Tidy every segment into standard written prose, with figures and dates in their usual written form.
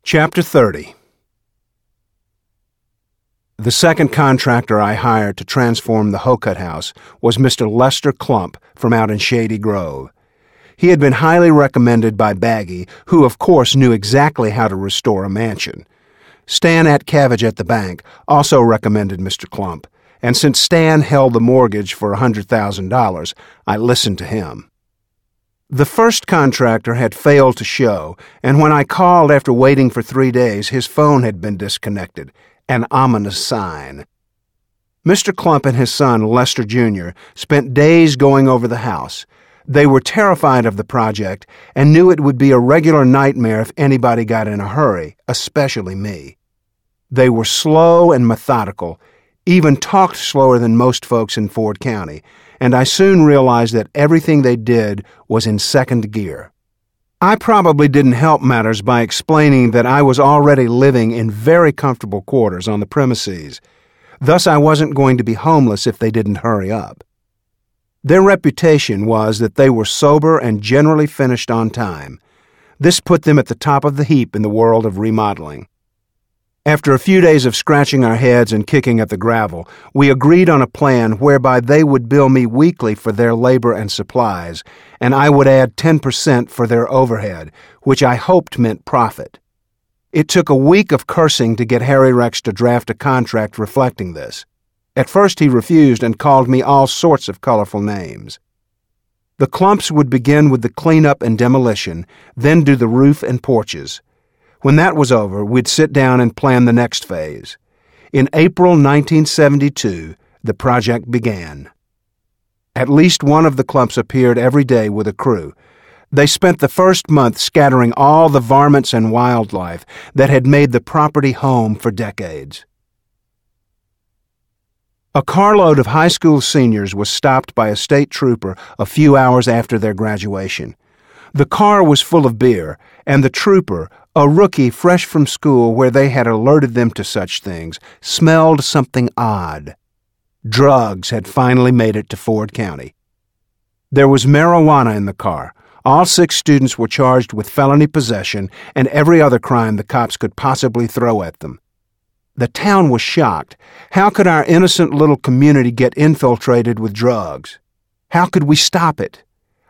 Chapter 30. The second contractor I hired to transform the Hokut House was Mr. Lester Clump from out in Shady Grove. He had been highly recommended by Baggy, who of course knew exactly how to restore a mansion. Stan Atcavage at the bank also recommended Mr. Clump, and since Stan held the mortgage for $100,000, I listened to him. The first contractor had failed to show, and when I called after waiting for 3 days, his phone had been disconnected, an ominous sign. Mr. Clump and his son, Lester Jr., spent days going over the house. They were terrified of the project and knew it would be a regular nightmare if anybody got in a hurry, especially me. They were slow and methodical, even talked slower than most folks in Ford County, and I soon realized that everything they did was in second gear. I probably didn't help matters by explaining that I was already living in very comfortable quarters on the premises. Thus, I wasn't going to be homeless if they didn't hurry up. Their reputation was that they were sober and generally finished on time. This put them at the top of the heap in the world of remodeling. After a few days of scratching our heads and kicking at the gravel, we agreed on a plan whereby they would bill me weekly for their labor and supplies, and I would add 10% for their overhead, which I hoped meant profit. It took a week of cursing to get Harry Rex to draft a contract reflecting this. At first he refused and called me all sorts of colorful names. The Clumps would begin with the cleanup and demolition, then do the roof and porches. When that was over, we'd sit down and plan the next phase. In April 1972, the project began. At least one of the Clumps appeared every day with a crew. They spent the first month scattering all the varmints and wildlife that had made the property home for decades. A carload of high school seniors was stopped by a state trooper a few hours after their graduation. The car was full of beer, and the trooper, a rookie fresh from school where they had alerted them to such things, smelled something odd. Drugs had finally made it to Ford County. There was marijuana in the car. All 6 students were charged with felony possession and every other crime the cops could possibly throw at them. The town was shocked. How could our innocent little community get infiltrated with drugs? How could we stop it?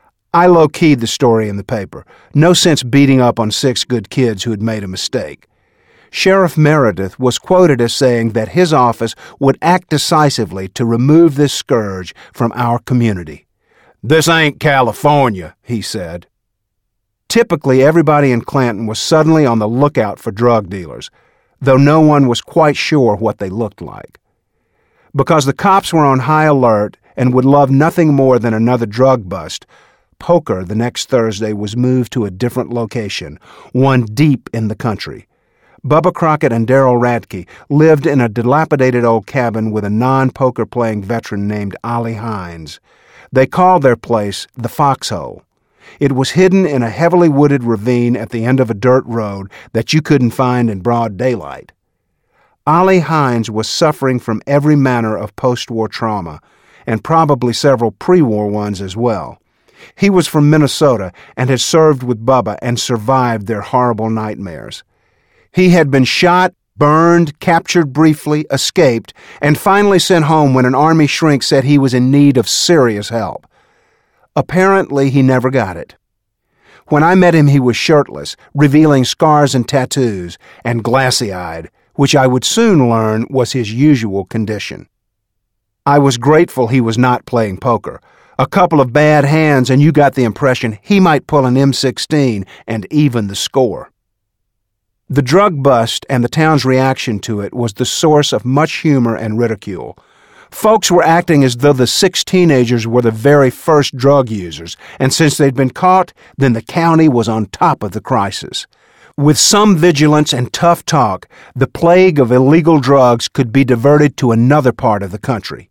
I low-keyed the story in the paper. No sense beating up on 6 good kids who had made a mistake. Sheriff Meredith was quoted as saying that his office would act decisively to remove this scourge from our community. "This ain't California," he said. Typically, everybody in Clanton was suddenly on the lookout for drug dealers, though no one was quite sure what they looked like. Because the cops were on high alert and would love nothing more than another drug bust, poker the next Thursday was moved to a different location, one deep in the country. Bubba Crockett and Darrell Radke lived in a dilapidated old cabin with a non-poker playing veteran named Ollie Hines. They called their place the Foxhole. It was hidden in a heavily wooded ravine at the end of a dirt road that you couldn't find in broad daylight. Ollie Hines was suffering from every manner of post-war trauma, and probably several pre-war ones as well. He was from Minnesota and had served with Bubba and survived their horrible nightmares. He had been shot, burned, captured briefly, escaped, and finally sent home when an Army shrink said he was in need of serious help. Apparently, he never got it. When I met him, he was shirtless, revealing scars and tattoos, and glassy-eyed, which I would soon learn was his usual condition. I was grateful he was not playing poker. A couple of bad hands and you got the impression he might pull an M16 and even the score. The drug bust and the town's reaction to it was the source of much humor and ridicule. Folks were acting as though the 6 teenagers were the very first drug users, and since they'd been caught, then the county was on top of the crisis. With some vigilance and tough talk, the plague of illegal drugs could be diverted to another part of the country.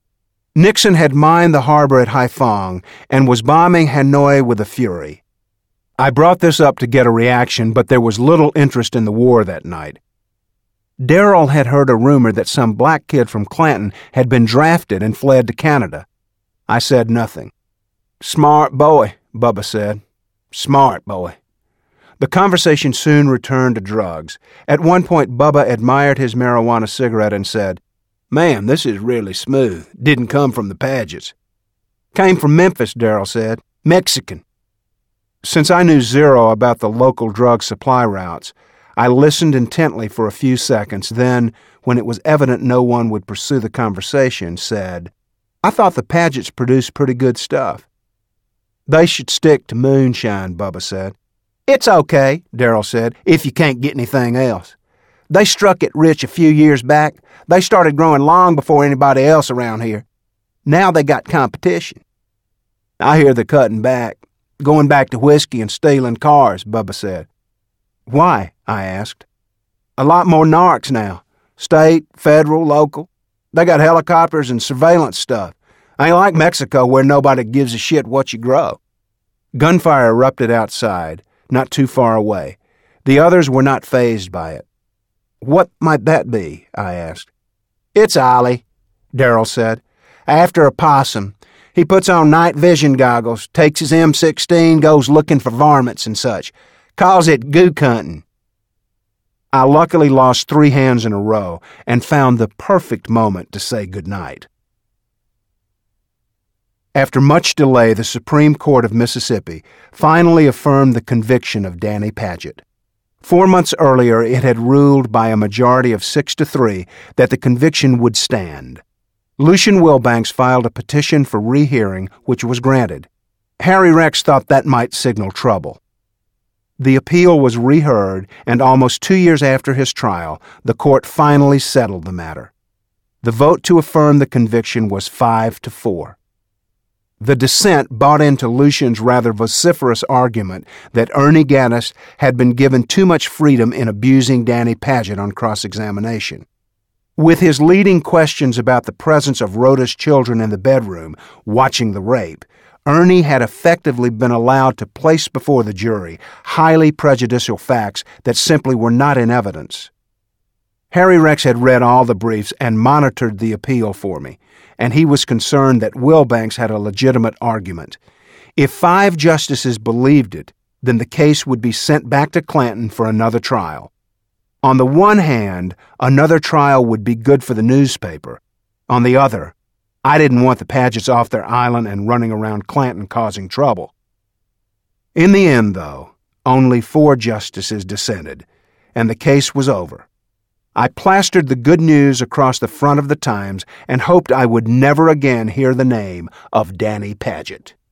Nixon had mined the harbor at Haiphong and was bombing Hanoi with a fury. I brought this up to get a reaction, but there was little interest in the war that night. Darrell had heard a rumor that some black kid from Clanton had been drafted and fled to Canada. I said nothing. "Smart boy," Bubba said. "Smart boy." The conversation soon returned to drugs. At one point, Bubba admired his marijuana cigarette and said, "Man, this is really smooth. Didn't come from the Pagets." "Came from Memphis," Darrell said. "Mexican." Since I knew zero about the local drug supply routes, I listened intently for a few seconds, then, when it was evident no one would pursue the conversation, said, "I thought the Pagets produced pretty good stuff." "They should stick to moonshine," Bubba said. "It's okay," Darrell said, "if you can't get anything else. They struck it rich a few years back. They started growing long before anybody else around here. Now they got competition." "I hear they're cutting back, going back to whiskey and stealing cars," Bubba said. "Why?" I asked. "A lot more narcs now. State, federal, local. They got helicopters and surveillance stuff. Ain't like Mexico where nobody gives a shit what you grow." Gunfire erupted outside, not too far away. The others were not fazed by it. "What might that be?" I asked. "It's Ollie," Darrell said. "After a possum. He puts on night vision goggles, takes his M16, goes looking for varmints and such. Calls it gook hunting." I luckily lost 3 hands in a row and found the perfect moment to say goodnight. After much delay, the Supreme Court of Mississippi finally affirmed the conviction of Danny Paget. 4 months earlier, it had ruled by a majority of 6-3 that the conviction would stand. Lucien Wilbanks filed a petition for rehearing, which was granted. Harry Rex thought that might signal trouble. The appeal was reheard, and almost 2 years after his trial, the court finally settled the matter. The vote to affirm the conviction was 5-4. The dissent bought into Lucien's rather vociferous argument that Ernie Gaddis had been given too much freedom in abusing Danny Paget on cross-examination. With his leading questions about the presence of Rhoda's children in the bedroom, watching the rape, Ernie had effectively been allowed to place before the jury highly prejudicial facts that simply were not in evidence. Harry Rex had read all the briefs and monitored the appeal for me, and he was concerned that Wilbanks had a legitimate argument. If 5 justices believed it, then the case would be sent back to Clanton for another trial. On the one hand, another trial would be good for the newspaper. On the other, I didn't want the Pagets off their island and running around Clanton causing trouble. In the end, though, only 4 justices dissented, and the case was over. I plastered the good news across the front of the Times and hoped I would never again hear the name of Danny Paget.